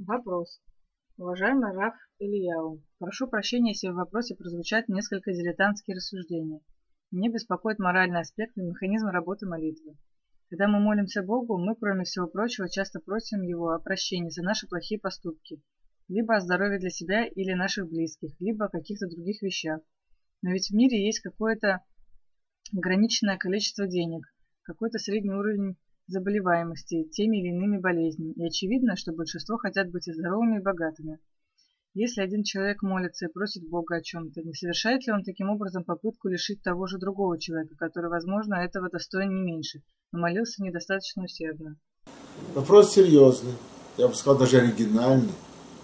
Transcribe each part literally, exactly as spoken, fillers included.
Вопрос. Уважаемый Раф Ильяу, прошу прощения, если в вопросе прозвучат несколько дилетантские рассуждения. Меня беспокоит моральный аспект и механизм работы молитвы. Когда мы молимся Богу, мы, кроме всего прочего, часто просим Его о прощении за наши плохие поступки, либо о здоровье для себя или наших близких, либо о каких-то других вещах. Но ведь в мире есть какое-то ограниченное количество денег, какой-то средний уровень заболеваемости теми или иными болезнями, и очевидно, что большинство хотят быть и здоровыми, и богатыми. Если один человек молится и просит Бога о чем-то, не совершает ли он таким образом попытку лишить того же другого человека, который, возможно, этого достоин не меньше, но молился недостаточно усердно? Вопрос серьезный, я бы сказал, даже оригинальный,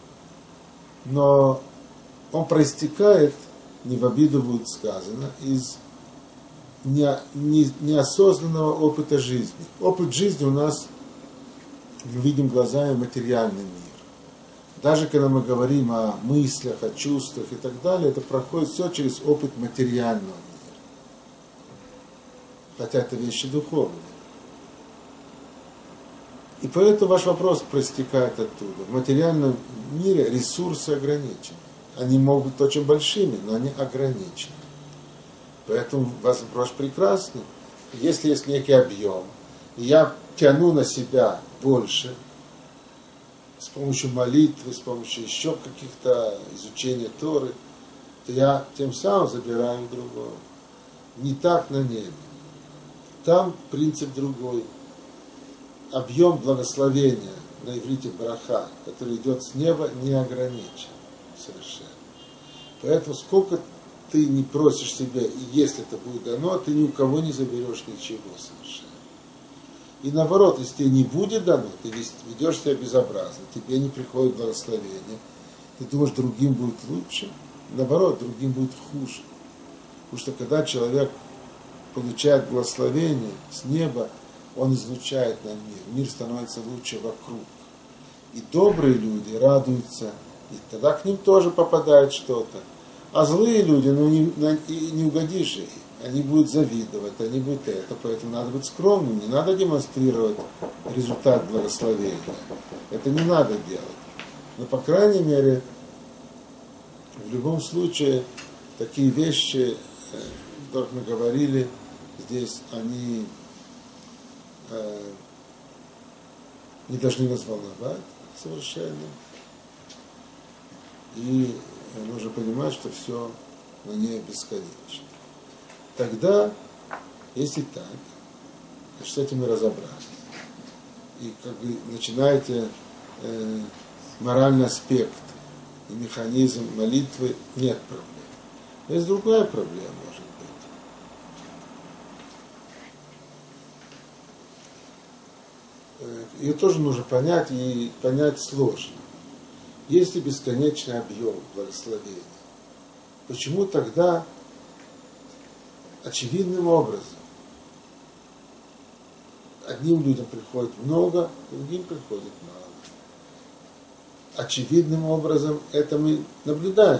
но он проистекает, не в обиду будет сказано, из не, не, неосознанного опыта жизни. Опыт жизни у нас, мы видим глазами материальный мир. Даже когда мы говорим о мыслях, о чувствах и так далее, это проходит все через опыт материального мира. Хотя это вещи духовные. И поэтому ваш вопрос проистекает оттуда. В материальном мире ресурсы ограничены. Они могут быть очень большими, но они ограничены. Поэтому ваш вопрос прекрасный. Если есть некий объем, и я тяну на себя больше, с помощью молитвы, с помощью еще каких-то изучения Торы, то я тем самым забираю у другого. Не так на небе. Там принцип другой. Объем благословения на иврите браха, который идет с неба, не ограничен совершенно. Поэтому сколько ты не просишь себя, и если это будет дано, ты ни у кого не заберешь ничего совершенно. И наоборот, если тебе не будет дано, ты ведешь себя безобразно, тебе не приходит благословение, ты думаешь, другим будет лучше, наоборот, другим будет хуже. Потому что когда человек получает благословение с неба, он излучает на мир, мир становится лучше вокруг. И добрые люди радуются, и тогда к ним тоже попадает что-то. А злые люди, ну не, не угодишь им, они будут завидовать, они будут это, поэтому надо быть скромным, не надо демонстрировать результат благословения. Это не надо делать. Но, по крайней мере, в любом случае, такие вещи, о которых мы говорили, здесь они э, не должны нас волновать совершенно. И нужно понимать, что все на ней бесконечно. Тогда, если так, значит, с этим мы разобрались. И как вы начинаете э, моральный аспект и механизм молитвы, нет проблем. Есть другая проблема, может быть. Ее тоже нужно понять, и понять сложно. Если бесконечный объем благословения, почему тогда очевидным образом одним людям приходит много, другим приходит мало? Очевидным образом это мы наблюдаем,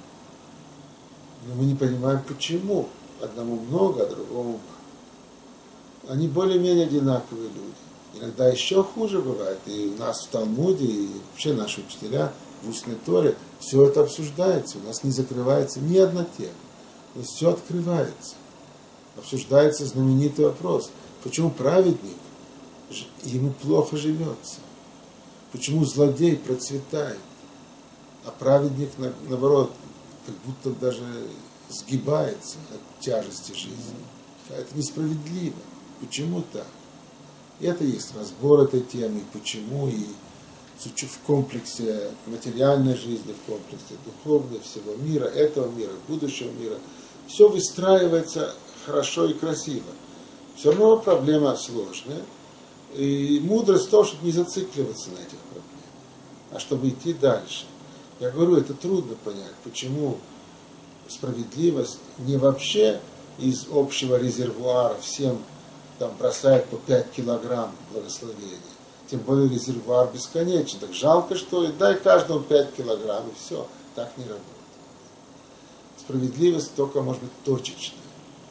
но мы не понимаем, почему одному много, а другому мало. Они более-менее одинаковые люди. Иногда еще хуже бывает. И у нас в Талмуде, и вообще наши учителя в устной Торе, все это обсуждается. У нас не закрывается ни одна тема. То есть все открывается. Обсуждается знаменитый вопрос. Почему праведник, ему плохо живется? Почему злодей процветает? А праведник, наоборот, как будто даже сгибается от тяжести жизни. Это несправедливо. Почему так? И это есть разбор этой темы, почему, и в комплексе материальной жизни, в комплексе духовной, всего мира, этого мира, будущего мира. Все выстраивается хорошо и красиво. Все равно проблема сложная. И мудрость в том, чтобы не зацикливаться на этих проблемах, а чтобы идти дальше. Я говорю, это трудно понять, почему справедливость не вообще из общего резервуара всем там бросает по пять килограмм благословения. Тем более резервуар бесконечен. Так жалко, что ли? Дай каждому пять килограмм, и все. Так не работает. Справедливость только может быть точечная.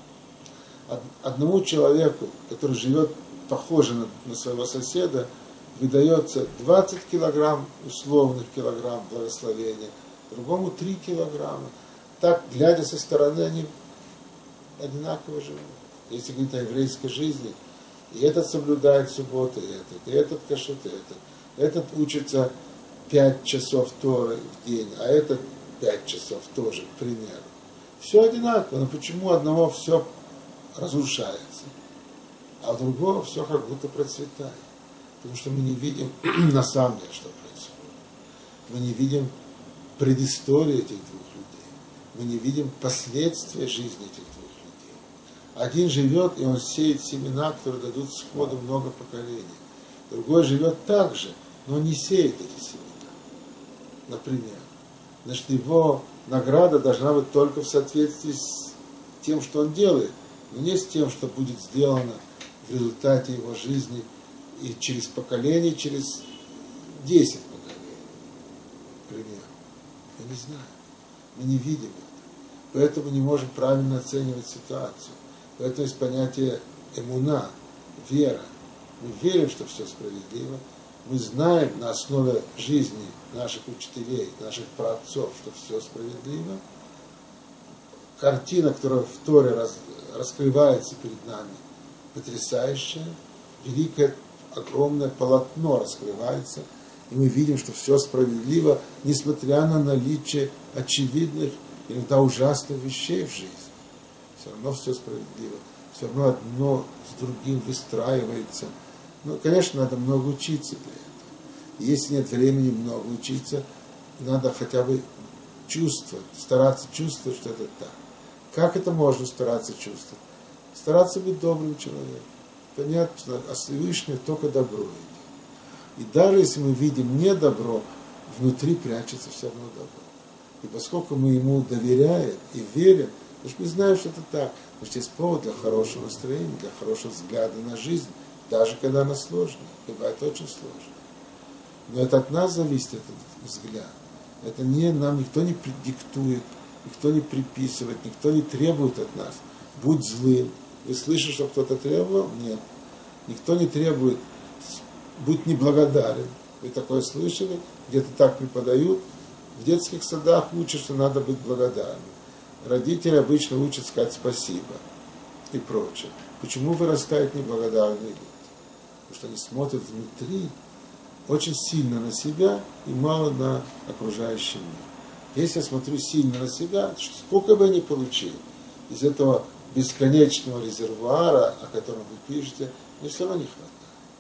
Одному человеку, который живет похоже на, на своего соседа, выдается двадцать килограмм, условных килограмм благословения, другому три килограмма. Так, глядя со стороны, они одинаково живут. Если говорить о еврейской жизни, и этот соблюдает субботу, и этот, и этот кашрут, и этот. Этот учится пять часов Торы в день, а этот пять часов тоже, к примеру. Все одинаково, но почему одного все разрушается, а у другого все как будто процветает? Потому что мы не видим на самом деле, что происходит. Мы не видим предысторию этих двух людей. Мы не видим последствия жизни этих двух людей. Один живет, и он сеет семена, которые дадут сходу много поколений. Другой живет так же, но не сеет эти семена. Например. Значит, его награда должна быть только в соответствии с тем, что он делает, но не с тем, что будет сделано в результате его жизни и через поколение, через десять поколений, например. Мы не знаем, мы не видим это. Поэтому не можем правильно оценивать ситуацию. Поэтому есть понятие эмуна, вера. Мы верим, что все справедливо. Мы знаем на основе жизни наших учителей, наших праотцов, что все справедливо. Картина, которая в Торе раз, раскрывается перед нами, потрясающая, великое, огромное полотно раскрывается, и мы видим, что все справедливо, несмотря на наличие очевидных, иногда ужасных вещей в жизни. Все равно все справедливо, все равно одно с другим выстраивается. Ну, конечно, надо много учиться для этого. И если нет времени много учиться, надо хотя бы чувствовать, стараться чувствовать, что это так. Как это можно стараться чувствовать? Стараться быть добрым человеком. Понятно, что от Всевышнего только добро идет. И даже если мы видим не добро, внутри прячется все равно добро. И поскольку мы ему доверяем и верим, потому что мы знаем, что это так, значит, есть повод для хорошего настроения, для хорошего взгляда на жизнь, даже когда она сложная, бывает очень сложная. Но это от нас зависит, этот взгляд. Это не нам никто не диктует, никто не приписывает, никто не требует от нас. Будь злым. Вы слышите, что кто-то требовал? Нет. Никто не требует. Будь неблагодарен. Вы такое слышали? Где-то так преподают. В детских садах учат, что надо быть благодарным. Родители обычно учат сказать спасибо и прочее. Почему вырастают неблагодарные люди? Потому что они смотрят внутри очень сильно на себя и мало на окружающий мир. Если я смотрю сильно на себя, сколько бы я ни получил из этого бесконечного резервуара, о котором вы пишете, мне все равно не хватает.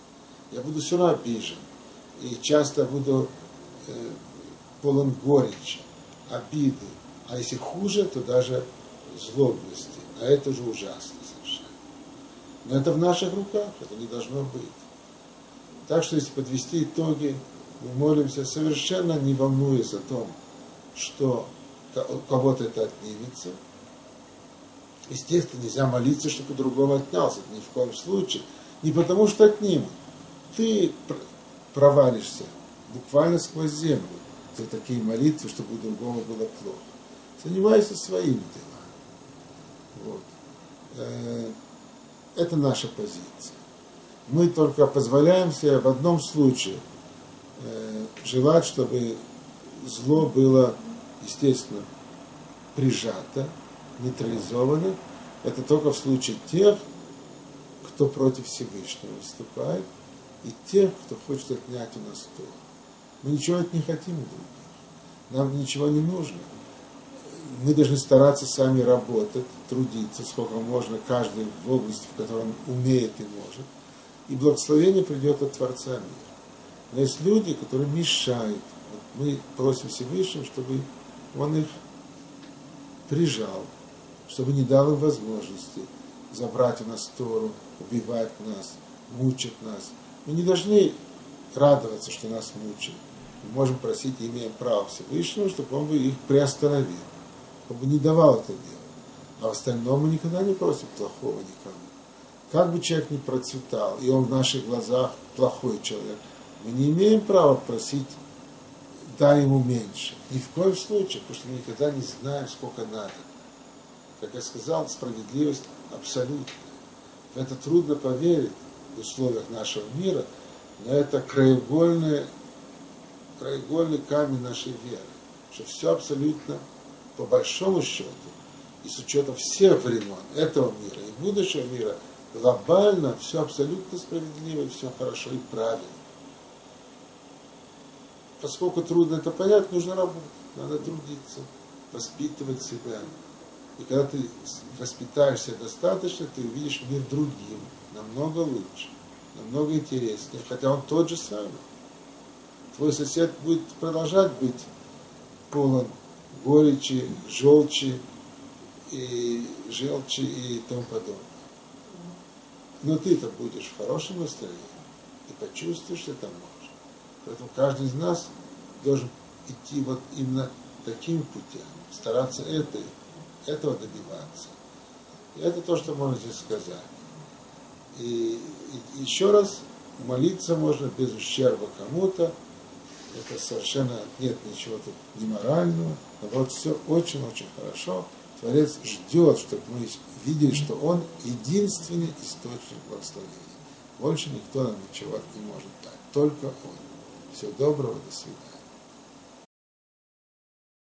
Я буду все равно обижен. И часто буду э, полон горечи, обиды. А если хуже, то даже злобности. А это уже ужасно совершенно. Но это в наших руках, это не должно быть. Так что, если подвести итоги, мы молимся, совершенно не волнуясь о том, что у кого-то это отнимется. Естественно, нельзя молиться, чтобы у другого отнялся. Ни в коем случае. Не потому, что отнимут. Ты провалишься буквально сквозь землю за такие молитвы, чтобы у другого было плохо. Занимайся своими делами. Вот. Это наша позиция. Мы только позволяем себе в одном случае желать, чтобы зло было, естественно, прижато, нейтрализовано. Это только в случае тех, кто против Всевышнего выступает, и тех, кто хочет отнять у нас то. Мы ничего от не хотим у других. Нам ничего не нужно. Мы должны стараться сами работать, трудиться, сколько можно, каждый в области, в которой он умеет и может. И благословение придет от Творца мира. Но есть люди, которые мешают. Вот мы просим Всевышнего, чтобы он их прижал, чтобы не дал им возможности забрать у нас Тору, убивать нас, мучить нас. Мы не должны радоваться, что нас мучают. Мы можем просить, имея право Всевышнего, чтобы он их приостановил, чтобы не давал это делать. А в остальном мы никогда не просим плохого никому. Как бы человек ни процветал, и он в наших глазах плохой человек, мы не имеем права просить, дай ему меньше. Ни в коем случае, потому что мы никогда не знаем, сколько надо. Как я сказал, справедливость абсолютная. В это трудно поверить в условиях нашего мира, Но это краеугольный, краеугольный камень нашей веры, что все абсолютно, по большому счету, и с учетом всех времен этого мира и будущего мира, глобально все абсолютно справедливо, и все хорошо и правильно. Поскольку трудно это понять, нужно работать, надо трудиться, воспитывать себя. И когда ты воспитаешься достаточно, ты увидишь мир другим, намного лучше, намного интереснее, хотя он тот же самый. Твой сосед будет продолжать быть полон горечи, желчи и желчи и тому подобное. Но ты-то будешь в хорошем настроении и почувствуешь, что это можно. Поэтому каждый из нас должен идти вот именно таким путем, стараться это, этого добиваться. И это то, что можно здесь сказать. И, и еще раз, молиться можно без ущерба кому-то. Это совершенно нет ничего тут неморального. Наоборот, все очень-очень хорошо. Творец ждет, чтобы мы видели, что Он единственный источник благословения. Больше никто нам ничего не может дать. Только Он. Всего доброго, до свидания.